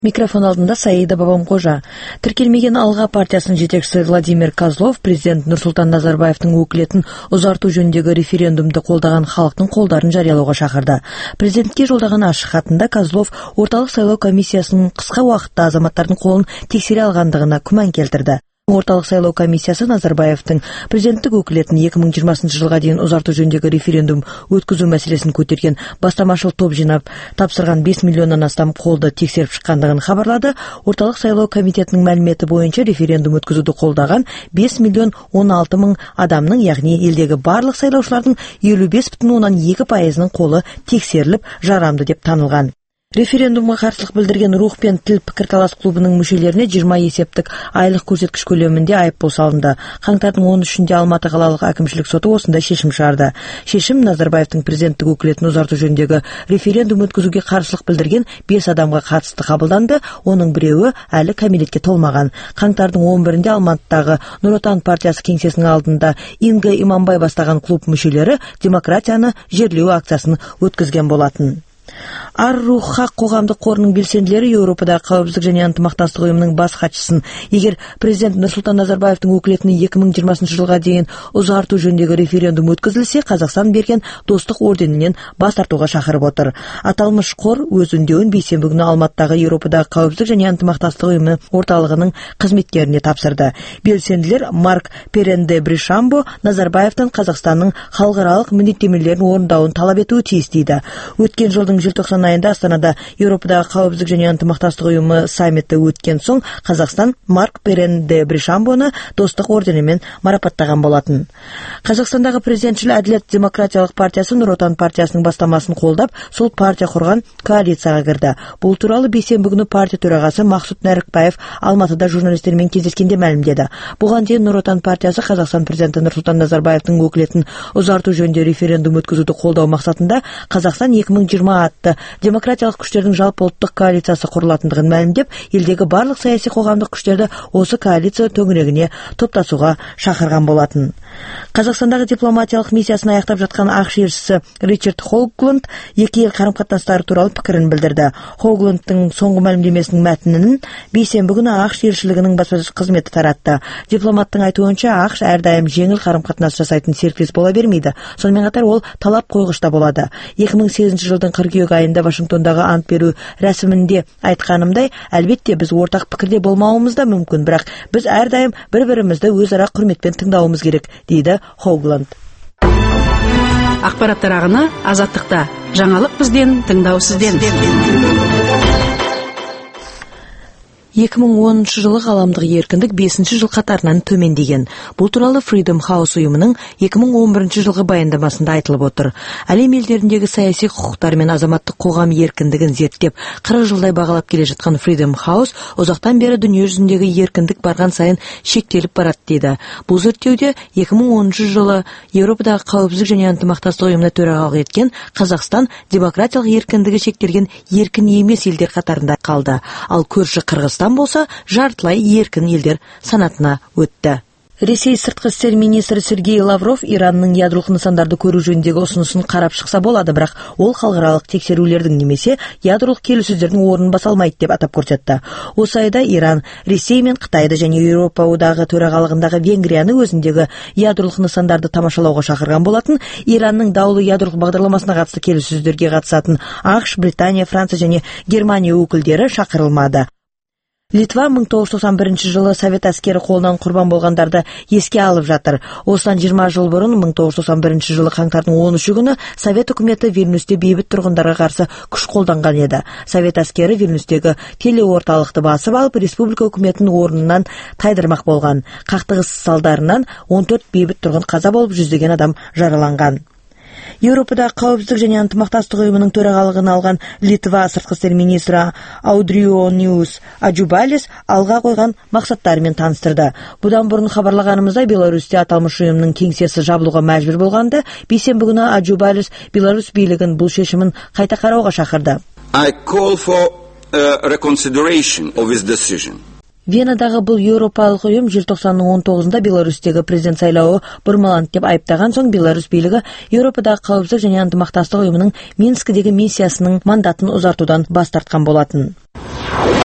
Микрофон алдында Саида Бабамқожа. Тіркелмеген Алға партиясының жетекшісі Владимир Козлов президент Нұрсұлтан Назарбаевтың өкілетін ұзарту жөніндегі референдумды қолдаған халықтың қолдарын жариялауға шақырды. Президентке жолдаған ашық хатында Козлов орталық сайлау комиссиясының қысқа уақытта азаматтардың қолын тексере алғандығына күмән келтірді. Орталық сайлау комиссиясы Назарбаевтың президенттік өкілетін 2020 жылға дейін ұзарту жөніндегі референдум өткізу мәселесін көтерген бастамашыл топ жинап тапсырған 5 миллионнан астам қолды тексеріп шыққандығын хабарлады. Орталық сайлау комитетінің мәліметі бойынша референдум өткізуді қолдаған 5 миллион 16 мың адамның, яғни елдегі барлық сайлаушылардың 55,2%-ның қолы тексеріліп жарамды деп танылған. Референдумға қарсылық білдірген Рух пен Тіл пікірталас клубының мүшелеріне 20 есептік айлық көрсеткіш көлемінде айыппұл салынды. Қаңтардың 13-інде Алматы қалалық әкімшілік соты осындай шешім шығарды. Шешім Назарбаевтың президенттік өкілетін ұзарту жөніндегі референдум өткізуге қарсылық білдірген 5 адамға қатысты қабылданды. Оның біреуі әлі кәмелетке толмаған. Қаңтардың 11-інде Алматыдағы Нұр Отан партиясы кеңсесінің алдында Инга Иманбай бастаған клуб мүшелері демократияны жерлеу акциясын өткізген болатын. Ар-Рух қоғамдық қорының белсенділері Еуропадағы қауіпсіздік және ынтымақтастық ұйымының бас хатшысын егер президент Нұрсұлтан Назарбаевтың өкілетіне 2020 жылға дейін ұзарту жөніндегі референдум өткізілсе, Қазақстан берген достық орденінен бас тартуға шақырып отыр. Аталмыш қор өз үндеуін бейсенбі күні Алматыдағы Еуропадағы қауіпсіздік және ынтымақтастық ұйымы орталығының қызметкеріне тапсырды. Белсенділер Марк Перенде Бришамбо Назарбаевтан Қазақстанның халықаралық міндеттемелерін орындауын талап етуі тиіс дейді. Өткен жылдың желтоқсан айында Астанада Еуропадағы қауіпсіздік және ынтымақтастық ұйымы саммиті өткен соң Қазақстан Марк Перенде Бришамбоны достық орденімен марапаттаған болатын. Қазақстандағы президентшіл Әділет демократиялық партиясы Нұр Отан партиясының бастамасын қолдап, сол партия құрған коалицияға кірді. Бұл туралы бейсенбі күні партия төрағасы Мақсұт Нәрікбаев Алматыда журналистермен кездескенде мәлімдеді. Бұған дейін Нұр Отан партиясы Қазақстан президенті Нұрсұлтан Назарбаевтың өкілетін ұзарту жөнінде референдум өткізуді қолдау мақсатында Қазақстан 2020 атты демократиялық күштердің жалпы ұлттық коалициясы құрылатындығын мәлімдеп, елдегі барлық саяси қоғамдық күштерді осы коалиция төңірегіне топтасуға шақырған болатын. Қазақстандағы дипломатиялық миссиясын аяқтап жатқан ақш елшісі Ричард Хогланд екі ел қарым-қатынастары туралы пікірін білдірді. Хогландтың соңғы мәлімдемесінің мәтінін бейсенбі күні ақш елшілігінің баспасөз қызметі таратты. Дипломаттың айтуынша, ақш әрдайым жеңіл қарым-қатынас жасайтын серіктес бола бермейді. Сонымен қатар ол талап қойғыш та болады. 2008 жылдың қыркүйек айында Вашингтондағы ант беру рәсімінде айтқанымдай, әлбетте біз ортақ пікірде болмауымыз да мүмкін, бірақ біз әрдайым бір-бірімізді өзара құрметпен тыңдауымыз керек, дейді Хогланд. Ақпараттар ағыны Азаттықта. Жаңалық бізден, тыңдау сізден. 2010 жылы ғаламдық еркіндік 5-ші жыл қатарынан төмендеген. Бұл туралы Freedom House ұйымының 2011 жылғы баяндамасында айтылып отыр. Әлем елдеріндегі саяси құқықтар мен азаматтық қоғам еркіндігін зерттеп, 40 жылдай бағалап келе жатқан Freedom House ұзақтан бері дүние жүзіндегі еркіндік барған сайын шектеліп барады дейді. Бұл зерттеуде 2010 жылы Еуропадағы қауіпсіздік және ынтымақтастық ұйымына төрағалық еткен Қазақстан демократиялық еркіндігі шектелген еркін емес елдер қатарында қалды. Ал көрші Қырғызстан болса жартылай еркін елдер санатына өтті. Ресей сыртқы істер министрі Сергей Лавров Иранның ядролық нысандарды көру жөніндегі ұсынысын қарап шықса болады, бірақ ол халықаралық тексерулердің немесе ядролық келіссөздердің орнын баса алмайды деп атап көрсетті. Осы айда Иран, Ресей мен Қытайды және Еуропа одағы төрағалығындағы Венгрияны өзіндегі ядролық нысандарды тамашалауға шақырған болатын. Иранның даулы ядролық бағдарламасына қатысты келіссөздерге қатысатын ақш, Британия, Франция және Германия өкілдері шақырылмады. Литва 1991 жылы Совет әскері қолынан құрбан болғандарды еске алып жатыр. Осыдан 20 жыл бұрын 1991 жылы қаңтардың 13 күні Совет үкіметі Вильнюсте бейбіт тұрғындарға қарсы күш қолданған еді. Совет әскері Вильнюстегі телеорталықты басып алып, республика үкіметін орнынан тайдырмақ болған. Қақтығыс салдарынан 14 бейбіт тұрғын қаза болып, жүздеген адам жараланған. Еуропада қауіпсіздік және ынтымақтастық ұйымының төрағалығын алған Литва сыртқы істер министрі Аудриonius Аджубалис алға қойған мақсаттарымен таныстырды. Бұдан бұрын хабарлағанымызда Беларусьте аталмыш ұйымның кеңсесі жабылуға мәжбүр болғанды, бейсенбі күні Аджубалис Беларусь билігін бұл шешімін қайта қарауға шақырды. I call for reconsideration of this decision. Венадағы бұл еуропалық ұйым желтоқсанның 19-ында Беларусьтегі президент сайлауы бұрмаланды деп айыптаған соң Беларусь билігі Еуропадағы қауіпсіздік және ынтымақтастық ұйымының Минскідегі миссиясының мандатын ұзартудан бас тартқан болатын.